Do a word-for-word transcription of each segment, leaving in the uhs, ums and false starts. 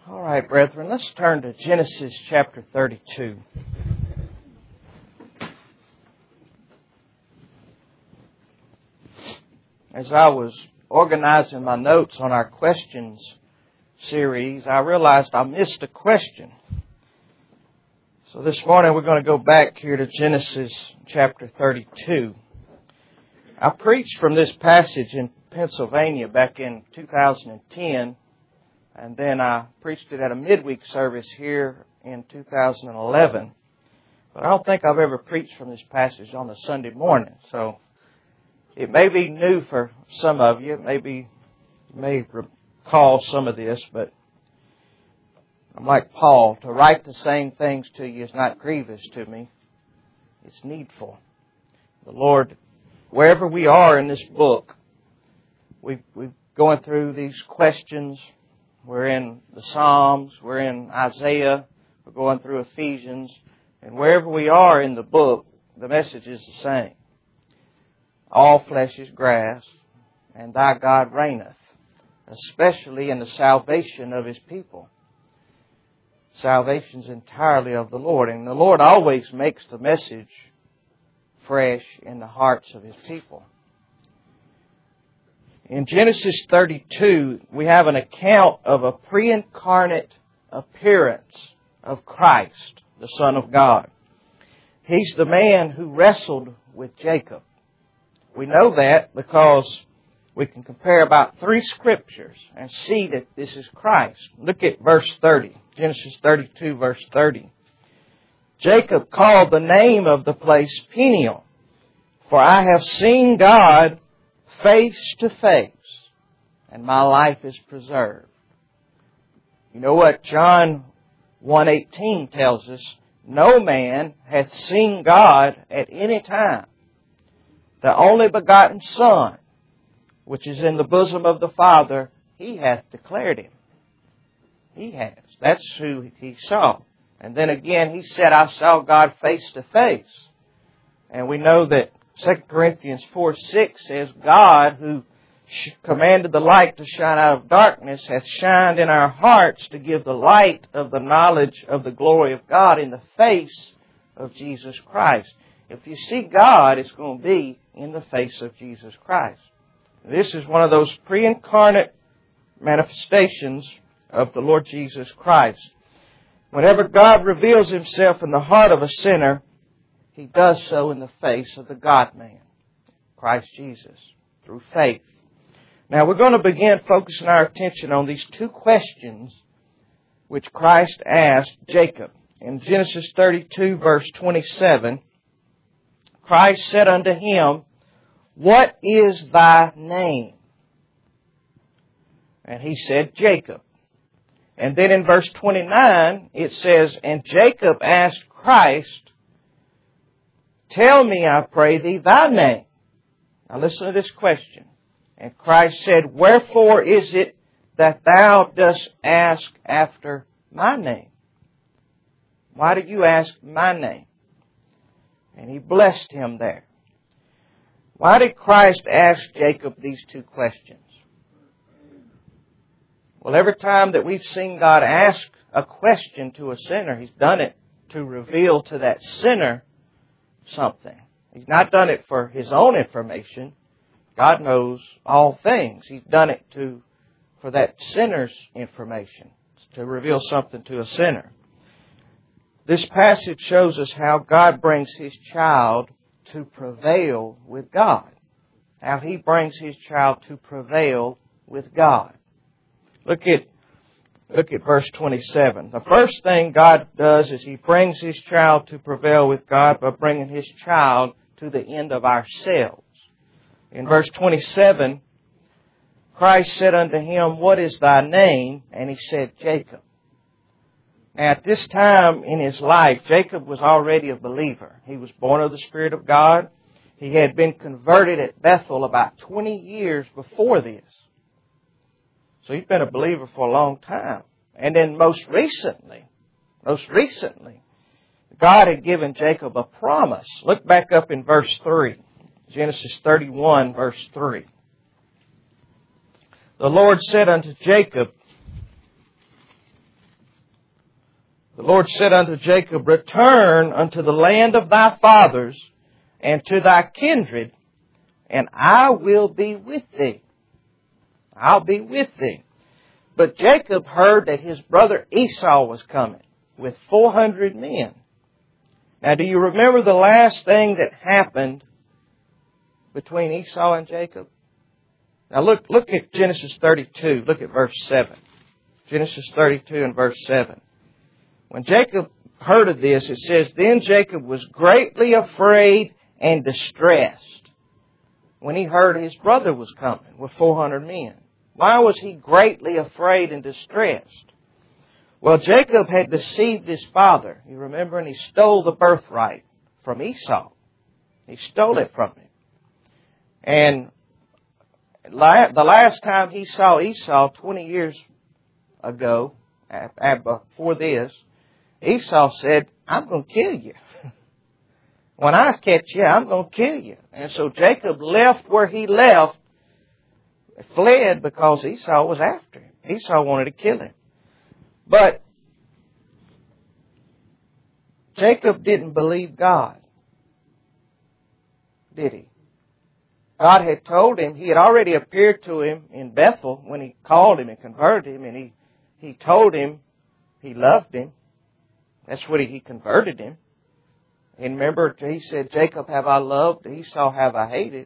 All right, brethren, let's turn to Genesis chapter thirty-two. As I was organizing my notes on our questions series, I realized I missed a question. So this morning we're going to go back here to Genesis chapter thirty-two. I preached from this passage in Pennsylvania back in two thousand ten. And then I preached it at a midweek service here in two thousand eleven. But I don't think I've ever preached from this passage on a Sunday morning. So it may be new for some of you. Maybe you may recall some of this. But I'm like Paul. To write the same things to you is not grievous to me. It's needful. The Lord, wherever we are in this book, we, we're going through these questions. We're in the Psalms, we're in Isaiah, we're going through Ephesians, and wherever we are in the book, the message is the same. All flesh is grass, and thy God reigneth, especially in the salvation of His people. Salvation is entirely of the Lord, and the Lord always makes the message fresh in the hearts of His people. In Genesis thirty-two, we have an account of a pre-incarnate appearance of Christ, the Son of God. He's the man who wrestled with Jacob. We know that because we can compare about three scriptures and see that this is Christ. Look at verse thirty, Genesis thirty-two, verse thirty. Jacob called the name of the place Peniel, for I have seen God face to face, and my life is preserved. You know what John one eighteen tells us? No man hath seen God at any time. The only begotten Son, which is in the bosom of the Father, He hath declared Him. He has. That's who He saw. And then again, He said, I saw God face to face. And we know that Second Corinthians four six says, God, who commanded the light to shine out of darkness, hath shined in our hearts to give the light of the knowledge of the glory of God in the face of Jesus Christ. If you see God, it's going to be in the face of Jesus Christ. This is one of those pre-incarnate manifestations of the Lord Jesus Christ. Whenever God reveals Himself in the heart of a sinner, He does so in the face of the God-man, Christ Jesus, through faith. Now we're going to begin focusing our attention on these two questions which Christ asked Jacob. In Genesis thirty-two, verse twenty-seven, Christ said unto him, What is thy name? And he said, Jacob. And then in verse twenty-nine, it says, And Jacob asked Christ, Tell me, I pray thee, thy name. Now listen to this question. And Christ said, Wherefore is it that thou dost ask after my name? Why did you ask my name? And He blessed him there. Why did Christ ask Jacob these two questions? Well, every time that we've seen God ask a question to a sinner, He's done it to reveal to that sinner something. He's not done it for His own information. God knows all things. He's done it to for that sinner's information, to reveal something to a sinner. This passage shows us how God brings His child to prevail with God. How He brings His child to prevail with God. Look at Look at verse twenty-seven. The first thing God does is He brings His child to prevail with God by bringing His child to the end of ourselves. In verse twenty-seven, Christ said unto him, What is thy name? And he said, Jacob. Now at this time in his life, Jacob was already a believer. He was born of the Spirit of God. He had been converted at Bethel about twenty years before this. So he's been a believer for a long time. And then most recently, most recently, God had given Jacob a promise. Look back up in verse three. Genesis thirty-one, verse three. The Lord said unto Jacob, The Lord said unto Jacob, Return unto the land of thy fathers and to thy kindred, and I will be with thee. I'll be with thee. But Jacob heard that his brother Esau was coming with four hundred men. Now, do you remember the last thing that happened between Esau and Jacob? Now, look, look at Genesis thirty-two. Look at verse seven. Genesis thirty-two and verse seven. When Jacob heard of this, it says, Then Jacob was greatly afraid and distressed when he heard his brother was coming with four hundred men. Why was he greatly afraid and distressed? Well, Jacob had deceived his father, you remember, and he stole the birthright from Esau. He stole it from him. And the last time he saw Esau, twenty years ago, before this, Esau said, I'm going to kill you. When I catch you, I'm going to kill you. And so Jacob left where he left, fled because Esau was after him. Esau wanted to kill him. But Jacob didn't believe God, did he? God had told him, He had already appeared to him in Bethel when He called him and converted him, and He, he told him He loved him. That's what he, he converted him. And remember, He said, Jacob have I loved, Esau have I hated.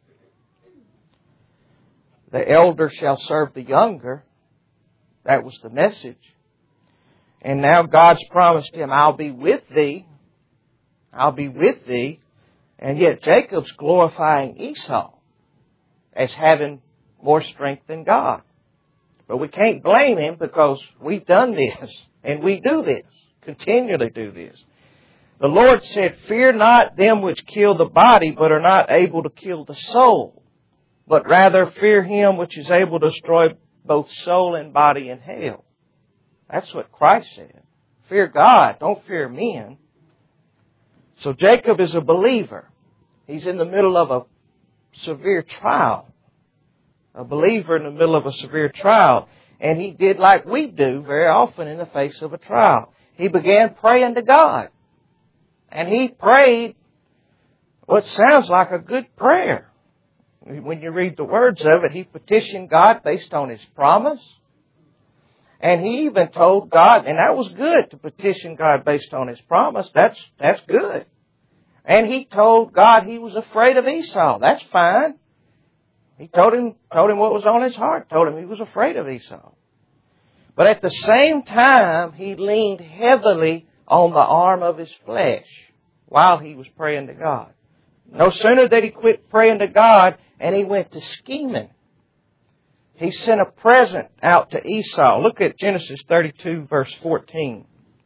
The elder shall serve the younger. That was the message. And now God's promised him, I'll be with thee. I'll be with thee. And yet Jacob's glorifying Esau as having more strength than God. But we can't blame him because we've done this. And we do this. Continually do this. The Lord said, Fear not them which kill the body, but are not able to kill the soul. But rather fear Him which is able to destroy both soul and body in hell. That's what Christ said. Fear God, don't fear men. So Jacob is a believer. He's in the middle of a severe trial. A believer in the middle of a severe trial. And he did like we do very often in the face of a trial. He began praying to God. And he prayed what sounds like a good prayer. When you read the words of it, he petitioned God based on His promise. And he even told God, and that was good to petition God based on His promise. That's, that's good. And he told God he was afraid of Esau. That's fine. He told him, told him what was on his heart. Told him he was afraid of Esau. But at the same time, he leaned heavily on the arm of his flesh while he was praying to God. No sooner did he quit praying to God and he went to scheming. He sent a present out to Esau. Look at Genesis thirty-two, verse fourteen.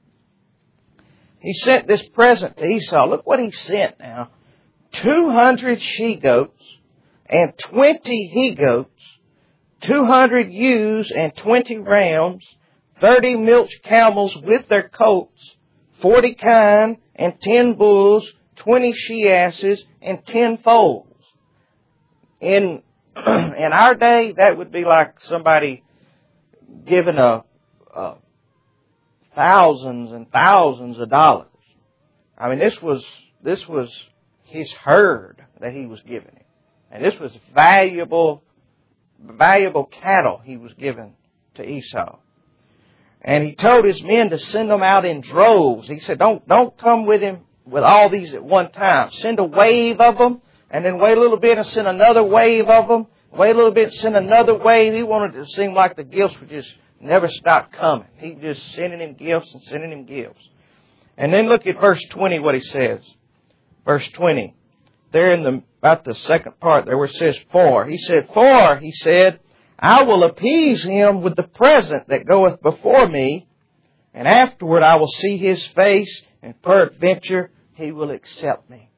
He sent this present to Esau. Look what he sent now. two hundred she-goats and twenty he-goats, two hundred ewes and twenty rams, thirty milch camels with their coats, forty kine and ten bulls, twenty she-asses and ten foals. In in our day, that would be like somebody giving a, a thousands and thousands of dollars. I mean, this was this was his herd that he was giving him, and this was valuable valuable cattle he was giving to Esau. And he told his men to send them out in droves. He said, "Don't don't come with him with all these at one time. Send a wave of them." And then wait a little bit and send another wave of them. Wait a little bit and send another wave. He wanted it to seem like the gifts would just never stop coming. He just sending him gifts and sending him gifts. And then look at verse twenty, what he says. Verse twenty. There in the, about the second part there where it says for. He said, For, he said, I will appease him with the present that goeth before me, and afterward I will see his face, and peradventure he will accept me.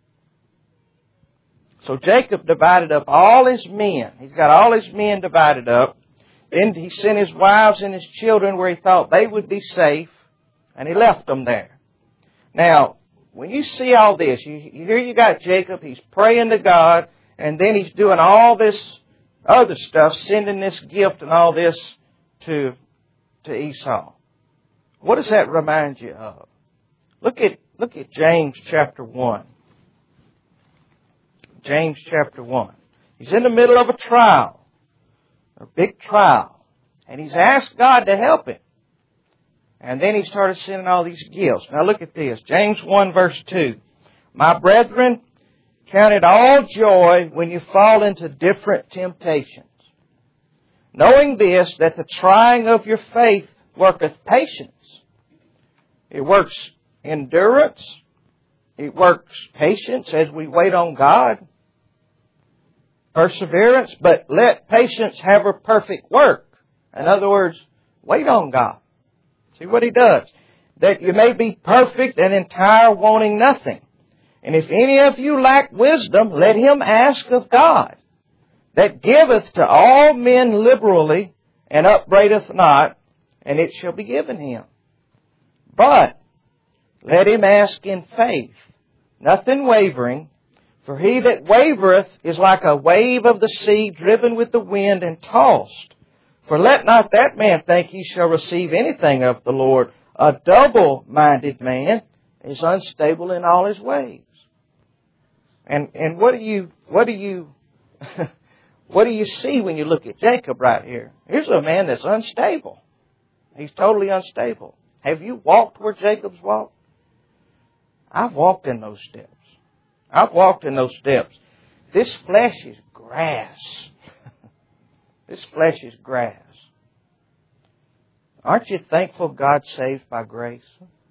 So Jacob divided up all his men. He's got all his men divided up. Then he sent his wives and his children where he thought they would be safe, and he left them there. Now, when you see all this, you, you here you got Jacob, he's praying to God, and then he's doing all this other stuff, sending this gift and all this to, to Esau. What does that remind you of? Look at, look at James chapter one. James chapter one. He's in the middle of a trial. A big trial. And he's asked God to help him. And then he started sending all these gifts. Now look at this. James one verse two. My brethren, count it all joy when you fall into different temptations. Knowing this, that the trying of your faith worketh patience. It works endurance. It works patience as we wait on God. Perseverance. But let patience have her perfect work. In other words, wait on God. See what He does. That you may be perfect and entire, wanting nothing. And if any of you lack wisdom, let him ask of God, that giveth to all men liberally, and upbraideth not, and it shall be given him. But let him ask in faith, nothing wavering, for he that wavereth is like a wave of the sea, driven with the wind and tossed. For let not that man think he shall receive anything of the Lord. A double-minded man is unstable in all his ways. And and what do you what do you what do you see when you look at Jacob right here? Here's a man that's unstable. He's totally unstable. Have you walked where Jacob's walked? I've walked in those steps. I've walked in those steps. This flesh is grass. This flesh is grass. Aren't you thankful God saved by grace?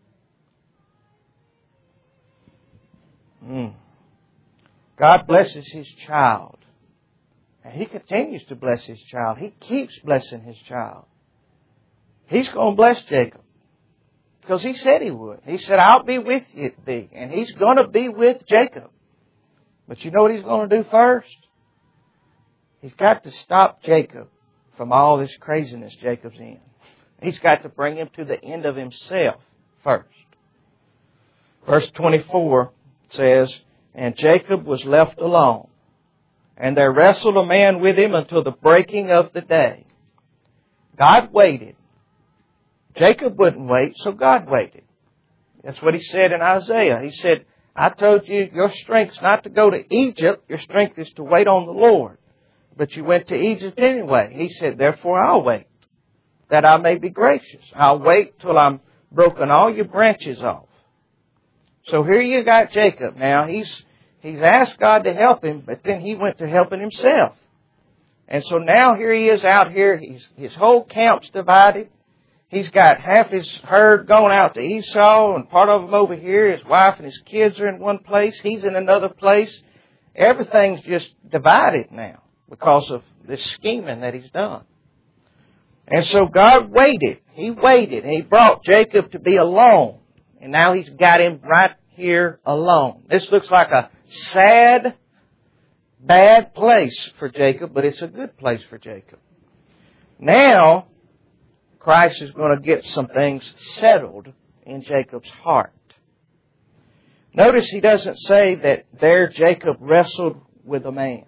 Hmm. God blesses His child. And He continues to bless His child. He keeps blessing His child. He's going to bless Jacob. Because He said He would. He said, I'll be with thee. And He's going to be with Jacob. But you know what He's going to do first? He's got to stop Jacob from all this craziness Jacob's in. He's got to bring him to the end of himself first. Verse twenty-four says, and Jacob was left alone, and there wrestled a man with him until the breaking of the day. God waited. Jacob wouldn't wait, so God waited. That's what He said in Isaiah. He said, I told you your strength's not to go to Egypt, your strength is to wait on the Lord. But you went to Egypt anyway. He said, therefore I'll wait, that I may be gracious. I'll wait till I'm broken all your branches off. So here you got Jacob. Now he's he's asked God to help him, but then he went to helping himself. And so now here he is out here. He's, his whole camp's divided. He's got half his herd going out to Esau and part of them over here. His wife and his kids are in one place. He's in another place. Everything's just divided now because of this scheming that he's done. And so God waited. He waited. And He brought Jacob to be alone. And now He's got him right here alone. This looks like a sad, bad place for Jacob, but it's a good place for Jacob. Now, Christ is going to get some things settled in Jacob's heart. Notice He doesn't say that there Jacob wrestled with a man.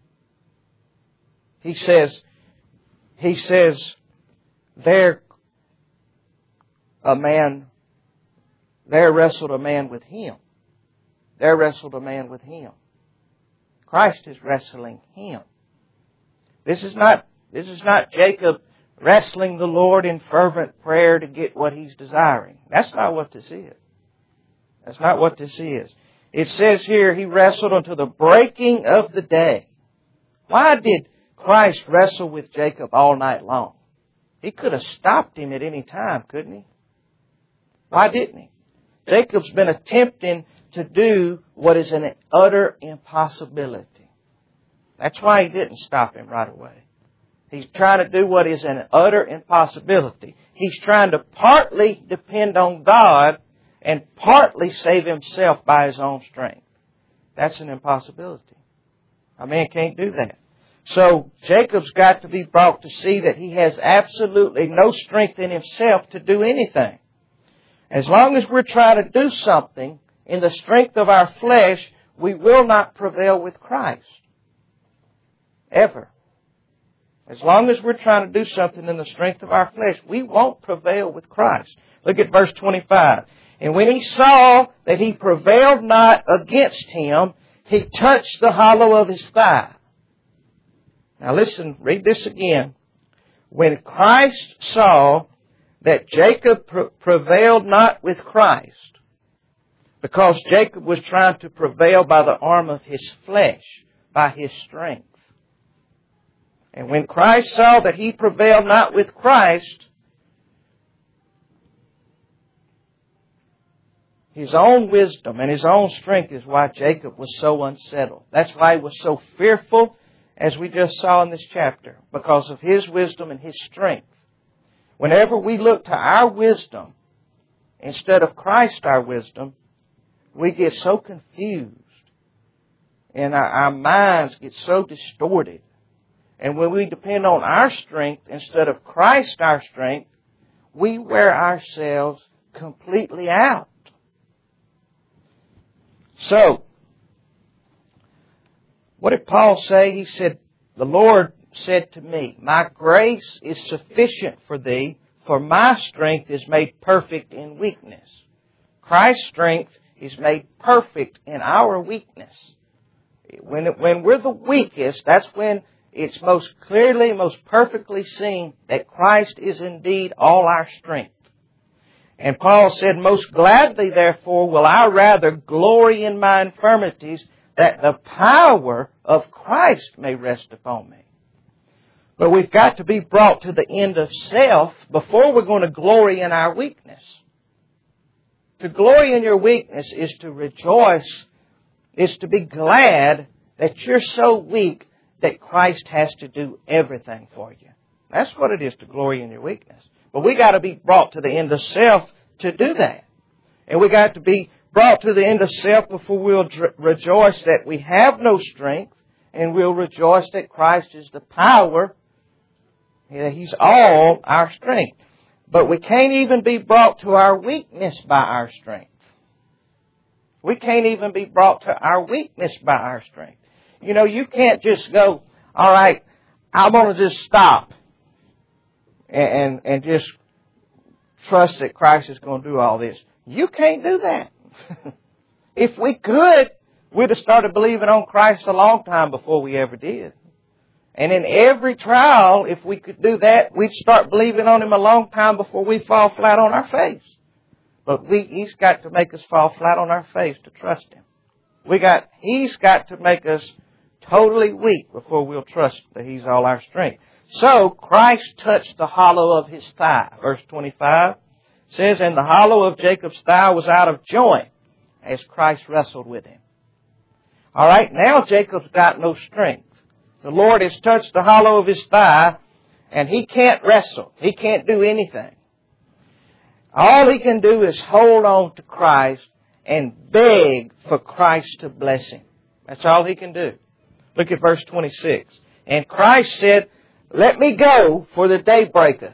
He says, He says, there a man, there wrestled a man with him. There wrestled a man with him. Christ is wrestling him. This is not, this is not Jacob wrestling the Lord in fervent prayer to get what he's desiring. That's not what this is. That's not what this is. It says here, he wrestled until the breaking of the day. Why did Christ wrestle with Jacob all night long? He could have stopped him at any time, couldn't He? Why didn't He? Jacob's been attempting to do what is an utter impossibility. That's why He didn't stop him right away. He's trying to do what is an utter impossibility. He's trying to partly depend on God and partly save himself by his own strength. That's an impossibility. A man can't do that. So Jacob's got to be brought to see that he has absolutely no strength in himself to do anything. As long as we're trying to do something in the strength of our flesh, we will not prevail with Christ. Ever. As long as we're trying to do something in the strength of our flesh, we won't prevail with Christ. Look at verse twenty-five. And when he saw that he prevailed not against him, he touched the hollow of his thigh. Now listen, read this again. When Christ saw that Jacob prevailed not with Christ, because Jacob was trying to prevail by the arm of his flesh, by his strength. And when Christ saw that he prevailed not with Christ, his own wisdom and his own strength is why Jacob was so unsettled. That's why he was so fearful, as we just saw in this chapter, because of his wisdom and his strength. Whenever we look to our wisdom instead of Christ, our wisdom, we get so confused and our, our minds get so distorted. And when we depend on our strength instead of Christ, our strength, we wear ourselves completely out. So, what did Paul say? He said, the Lord said to me, my grace is sufficient for thee, for my strength is made perfect in weakness. Christ's strength is made perfect in our weakness. When, when we're the weakest, that's when it's most clearly, most perfectly seen that Christ is indeed all our strength. And Paul said, most gladly, therefore, will I rather glory in my infirmities, that the power of Christ may rest upon me. But we've got to be brought to the end of self before we're going to glory in our weakness. To glory in your weakness is to rejoice, is to be glad that you're so weak that Christ has to do everything for you. That's what it is to glory in your weakness. But we got to be brought to the end of self to do that. And we got to be brought to the end of self before we'll dr- rejoice that we have no strength, and we'll rejoice that Christ is the power. He's all our strength. But we can't even be brought to our weakness by our strength. We can't even be brought to our weakness by our strength. You know, you can't just go, all right, I'm going to just stop and, and, and just trust that Christ is going to do all this. You can't do that. If we could, we'd have started believing on Christ a long time before we ever did. And in every trial, if we could do that, we'd start believing on Him a long time before we fall flat on our face. But we, He's got to make us fall flat on our face to trust Him. We got, He's got to make us totally weak before we'll trust that He's all our strength. So, Christ touched the hollow of His thigh. Verse twenty-five says, and the hollow of Jacob's thigh was out of joint as Christ wrestled with him. All right, now Jacob's got no strength. The Lord has touched the hollow of his thigh, and he can't wrestle. He can't do anything. All he can do is hold on to Christ and beg for Christ to bless him. That's all he can do. Look at verse twenty-six. And Christ said, let me go, for the day breaketh.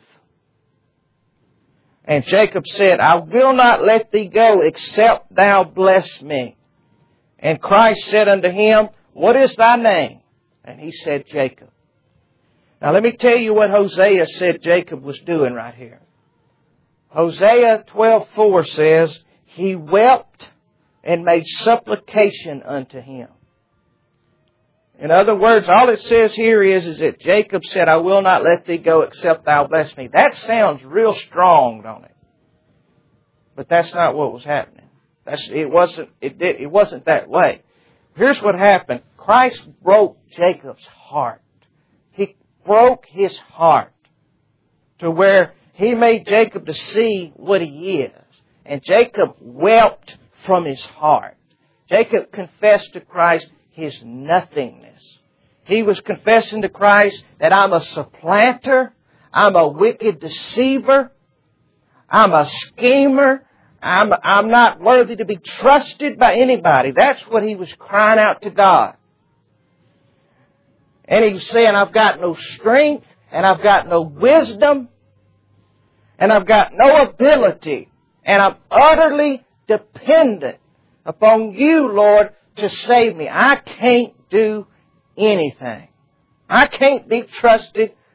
And Jacob said, I will not let thee go, except thou bless me. And Christ said unto him, what is thy name? And he said, Jacob. Now let me tell you what Hosea said Jacob was doing right here. Hosea twelve four says, he wept and made supplication unto him. In other words, all it says here is, is that Jacob said, I will not let thee go except thou bless me. That sounds real strong, don't it? But that's not what was happening. That's, it wasn't, it did, it wasn't that way. Here's what happened. Christ broke Jacob's heart. He broke his heart to where he made Jacob to see what he is. And Jacob wept from his heart. Jacob confessed to Christ his nothingness. He was confessing to Christ that I'm a supplanter, I'm a wicked deceiver, I'm a schemer, I'm, I'm not worthy to be trusted by anybody. That's what he was crying out to God. And he was saying, I've got no strength, and I've got no wisdom, and I've got no ability, and I'm utterly dependent upon you, Lord, to save me. I can't do anything. I can't be trusted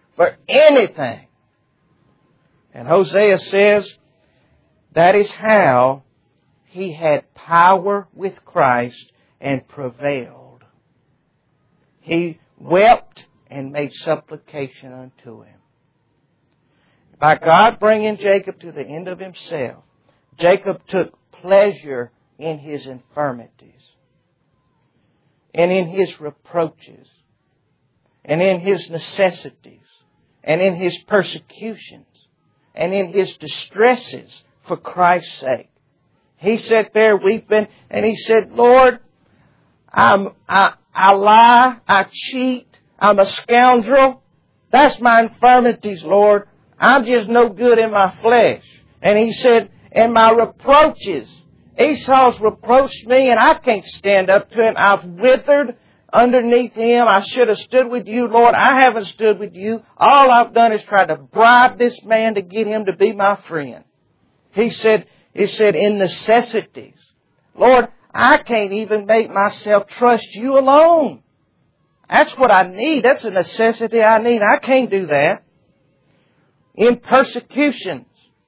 for anything. And Hosea says that is how he had power with Christ and prevailed. He wept and made supplication unto Him. By God bringing Jacob to the end of himself, Jacob took pleasure in his infirmities and in his reproaches and in his necessities and in his persecutions and in his distresses for Christ's sake. He sat there weeping and he said, Lord, I'm, I, I lie, I cheat, I'm a scoundrel. That's my infirmities, Lord. I'm just no good in my flesh. And he said, and my reproaches, Esau's reproached me and I can't stand up to him. I've withered underneath him. I should have stood with you, Lord. I haven't stood with you. All I've done is try to bribe this man to get him to be my friend. He said, he said, in necessities, Lord, I can't even make myself trust you alone. That's what I need. That's a necessity I need. I can't do that. In persecutions,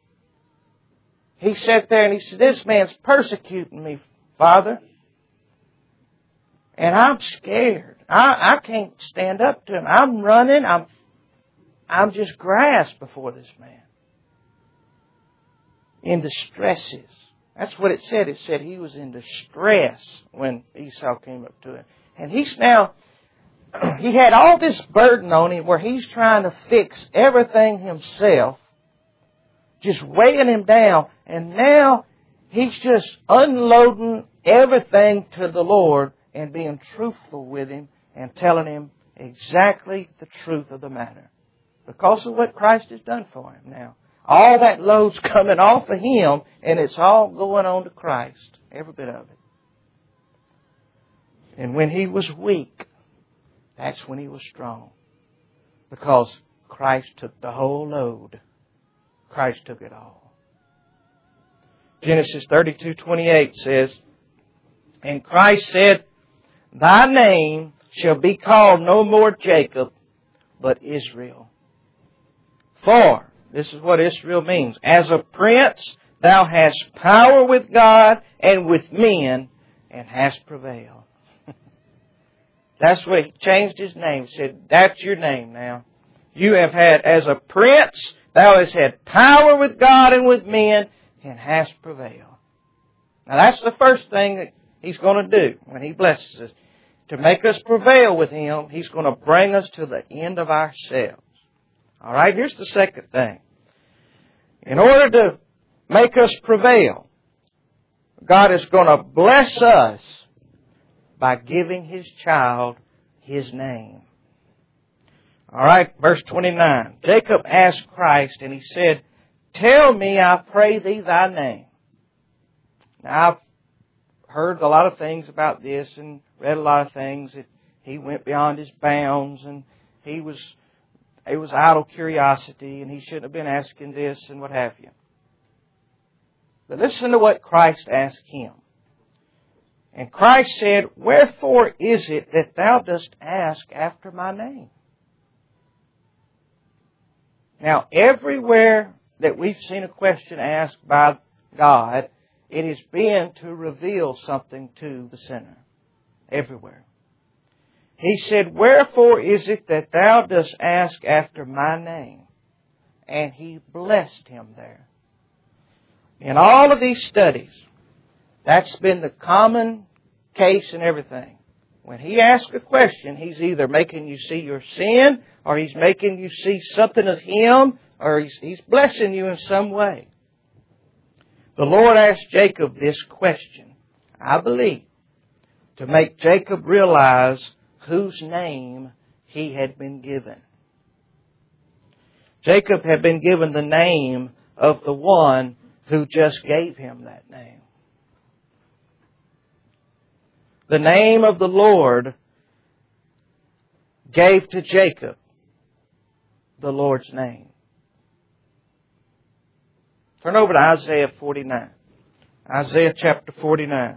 he sat there and he said, this man's persecuting me, Father. And I'm scared. I, I can't stand up to him. I'm running. I'm, I'm just grass before this man. In distresses. That's what it said. It said he was in distress when Esau came up to him. And he's now, he had all this burden on him where he's trying to fix everything himself, just weighing him down. And now he's just unloading everything to the Lord and being truthful with Him and telling Him exactly the truth of the matter. Because of what Christ has done for him now. All that load's coming off of him and it's all going on to Christ. Every bit of it. And when he was weak, that's when he was strong. Because Christ took the whole load. Christ took it all. Genesis thirty-two twenty-eight says, and Christ said, thy name shall be called no more Jacob, but Israel. For, this is what Israel means, as a prince thou hast power with God and with men, and hast prevailed. That's what he changed his name. He said, that's your name now. You have had, as a prince, thou hast had power with God and with men, and hast prevailed. Now that's the first thing that He's going to do when He blesses us. To make us prevail with Him, He's going to bring us to the end of ourselves. All right, here's the second thing. In order to make us prevail, God is going to bless us by giving His child His name. All right, verse twenty-nine. Jacob asked Christ and he said, tell me, I pray thee, thy name. Now, I've heard a lot of things about this and read a lot of things that he went beyond his bounds and he was, it was idle curiosity and he shouldn't have been asking this and what have you. But listen to what Christ asked him. And Christ said, wherefore is it that thou dost ask after my name? Now, everywhere that we've seen a question asked by God, it has been to reveal something to the sinner. Everywhere. He said, wherefore is it that thou dost ask after my name? And He blessed him there. In all of these studies, that's been the common case in everything. When He asks a question, He's either making you see your sin, or He's making you see something of Him, or He's, he's blessing you in some way. The Lord asked Jacob this question, I believe, to make Jacob realize whose name he had been given. Jacob had been given the name of the one who just gave him that name. The name of the Lord gave to Jacob the Lord's name. Turn over to Isaiah forty-nine. Isaiah chapter forty-nine.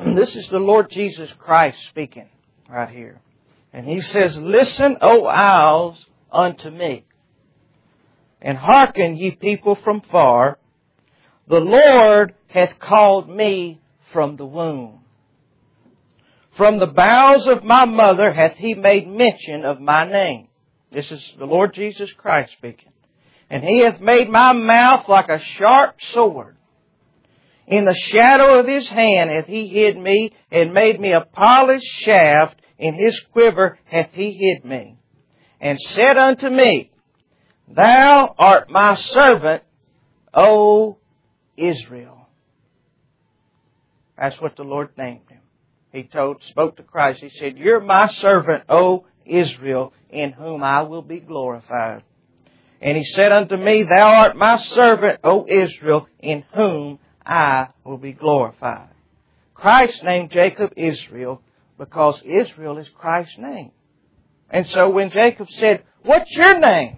This is the Lord Jesus Christ speaking right here. And He says, "Listen, O isles, unto me, and hearken, ye people from far. The Lord hath called me from the womb. From the bowels of my mother hath He made mention of my name." This is the Lord Jesus Christ speaking. "And He hath made my mouth like a sharp sword. In the shadow of His hand hath He hid me, and made me a polished shaft. In His quiver hath He hid me. And said unto me, Thou art my servant, O Israel." That's what the Lord named Him. He told, spoke to Christ. He said, "You're my servant, O Israel, in whom I will be glorified." And He said unto me, "Thou art my servant, O Israel, in whom I will be glorified." Christ named Jacob Israel because Israel is Christ's name. And so when Jacob said, "What's your name?"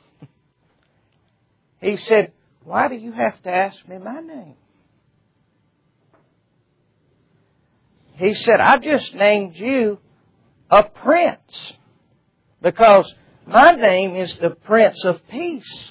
He said, "Why do you have to ask me my name?" He said, "I just named you a prince because my name is the Prince of Peace.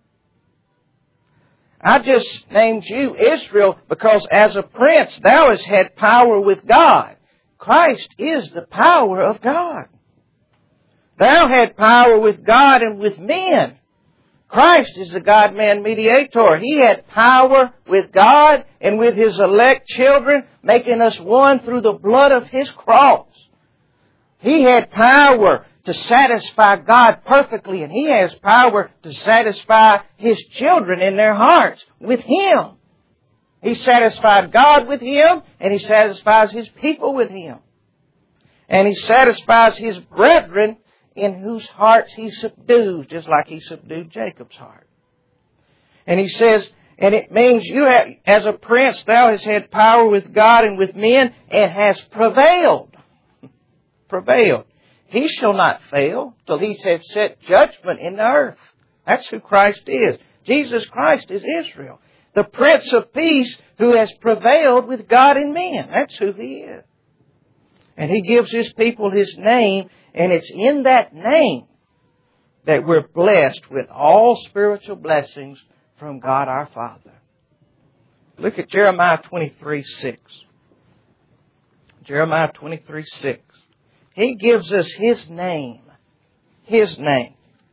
I just named you Israel because as a prince thou hast had power with God." Christ is the power of God. "Thou had power with God and with men." Christ is the God-man mediator. He had power with God and with His elect children, making us one through the blood of His cross. He had power to satisfy God perfectly, and He has power to satisfy His children in their hearts with Him. He satisfied God with Him, and He satisfies His people with Him. And He satisfies His brethren in whose hearts He subdues, just like He subdued Jacob's heart. And He says, and it means you have, as a prince, thou hast had power with God and with men, and hast prevailed. Prevailed. He shall not fail till He hath set judgment in the earth. That's who Christ is. Jesus Christ is Israel, the Prince of Peace who has prevailed with God and men. That's who He is. And He gives His people His name, and it's in that name that we're blessed with all spiritual blessings from God our Father. Look at Jeremiah twenty-three six. Jeremiah twenty-three six. He gives us His name. His name.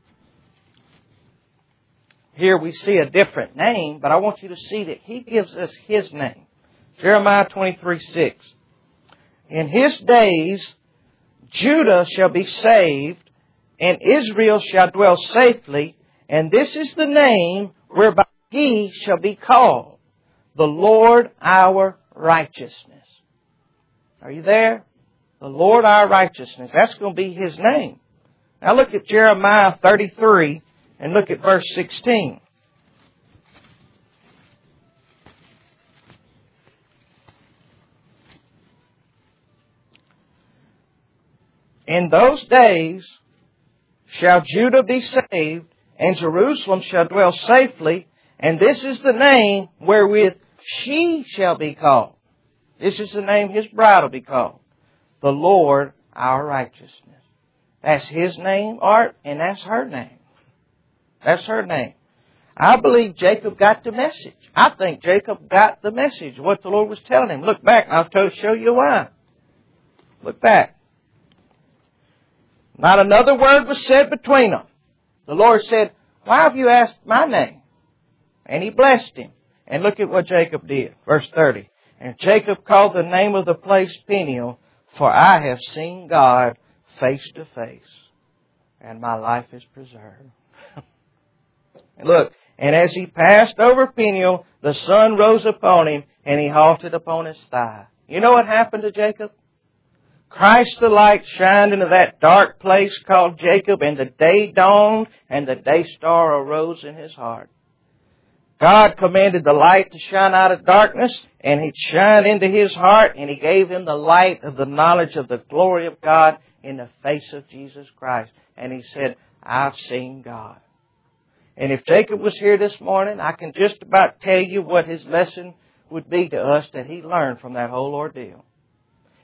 Here we see a different name, but I want you to see that He gives us His name. Jeremiah twenty-three six. "In His days Judah shall be saved, and Israel shall dwell safely, and this is the name whereby He shall be called, the Lord our righteousness." Are you there? The Lord our righteousness. That's going to be His name. Now look at Jeremiah thirty-three and look at verse sixteen. "In those days shall Judah be saved, and Jerusalem shall dwell safely, and this is the name wherewith she shall be called." This is the name His bride will be called, the Lord our righteousness. That's His name, Art, and that's her name. That's her name. I believe Jacob got the message. I think Jacob got the message, what the Lord was telling him. Look back, and I'll show you why. Look back. Not another word was said between them. The Lord said, "Why have you asked my name?" And He blessed him. And look at what Jacob did. Verse thirty. "And Jacob called the name of the place Peniel, for I have seen God face to face, and my life is preserved." And look, "And as he passed over Peniel, the sun rose upon him, and he halted upon his thigh." You know what happened to Jacob? Christ the light shined into that dark place called Jacob, and the day dawned, and the day star arose in his heart. God commanded the light to shine out of darkness, and it shined into his heart, and He gave him the light of the knowledge of the glory of God in the face of Jesus Christ. And he said, "I've seen God." And if Jacob was here this morning, I can just about tell you what his lesson would be to us that he learned from that whole ordeal.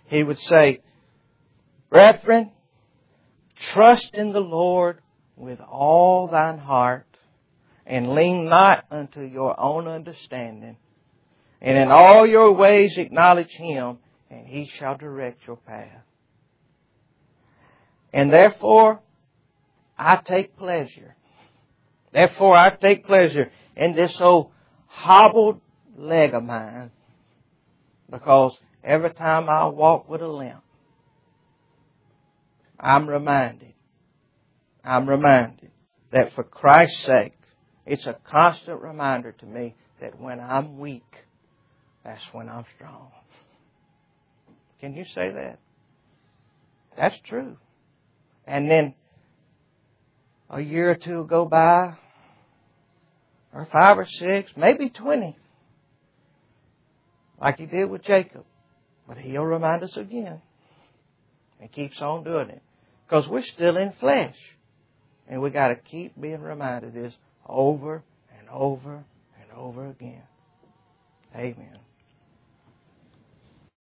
He would say, brethren, trust in the Lord with all thine heart, and lean not unto your own understanding. And in all your ways acknowledge Him, and He shall direct your path. And therefore, I take pleasure. Therefore, I take pleasure in this old hobbled leg of mine, because every time I walk with a limp, I'm reminded, I'm reminded that for Christ's sake, it's a constant reminder to me that when I'm weak, that's when I'm strong. Can you say that? That's true. And then a year or two will go by, or five or six, maybe twenty, like He did with Jacob. But He'll remind us again, and keeps on doing it, because we're still in flesh, and we got to keep being reminded of this over and over and over again. Amen.